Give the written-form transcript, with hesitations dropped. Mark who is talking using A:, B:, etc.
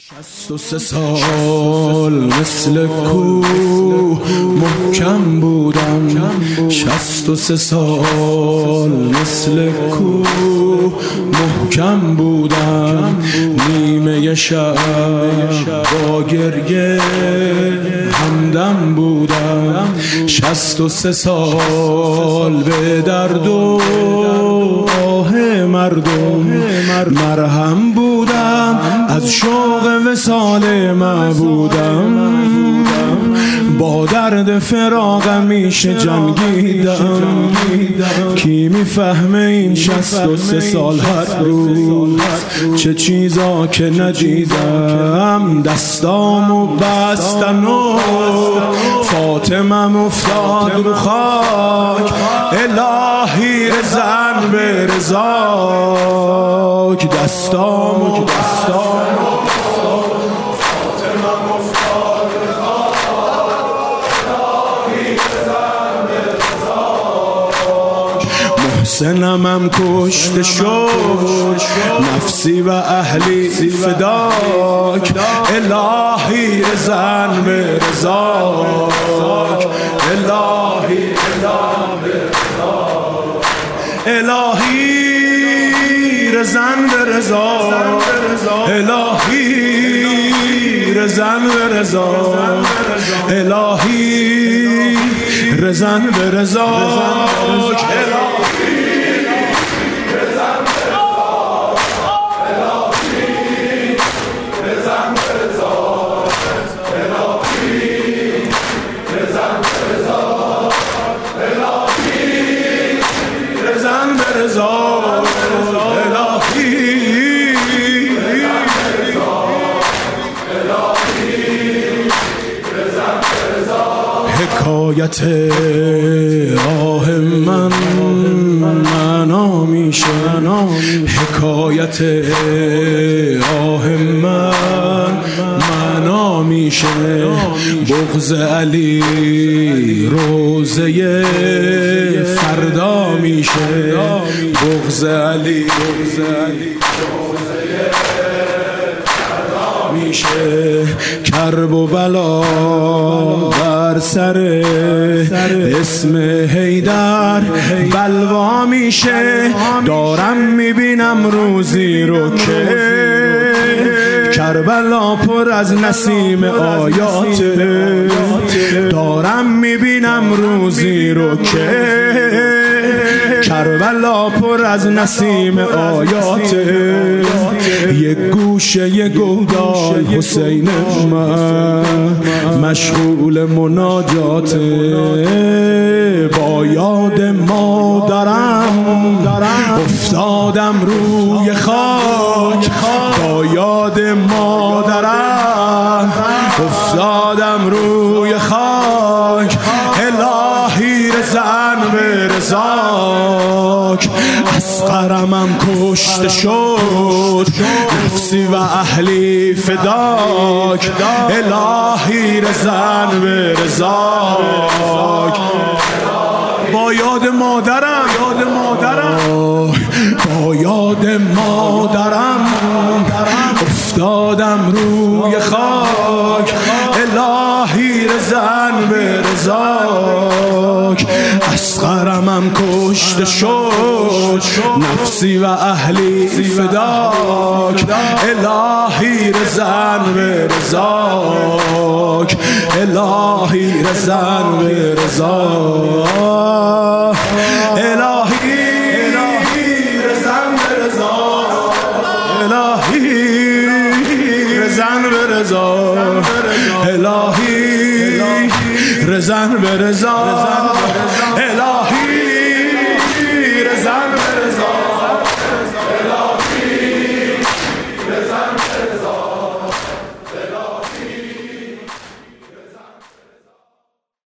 A: 63 سال مثل کوه محکم بودم، 63 سال مثل کوه محکم بودم، نیمه شب با گریه همدم بودم، 63 سال به درد و آه مردم مرهم بودم، از شوق وصال معبودم، با درد فراق همیشه جنگیدم، کی میفهمه این 63 سال هر روز چه چیزا که ندیدم، دستامو بستن و فاطمم افتاد رو خاک، الهی رزن به رضاک، دستامو محسنم کشته شد، نفسی و اهلی فداک، الهی رزن به رضاک، الهی رزن به رضاک، الهی رزن به رضاک، الهی رزن به رضاک، حکایت آه من معنا میشه، حکایت آه من معنا میشه، بغض علی روزه فردا میشه، بغض علی میشه، کرب و بلا بر سر اسم حیدر بلوا میشه، دارم میبینم روزی رو که کربلا پر از نسیم آیات، دارم میبینم روزی رو که کربلا پر از نسیم آیات، یک گوشه گودال حسین من مشغول مناجات، با یاد مادرم افتادم روی خاک، با یاد مادرم افتادم روی خاک، الهی رزن به رضاک، اصغرمم کشته شد، نفسی و اهلی فداک، الهی رزن به رضاک، با یاد مادرم با یاد مادرم افتادم روی خاک، الهی رزن به رضاک، اصغرمم کشته شد، نفسی و اهلی فداک، الهی رزن به رضاک، الهی رزن به رضاک، الهی رزن به رضاک، الهی رزن به رضاک، الهی رزن به رضاک.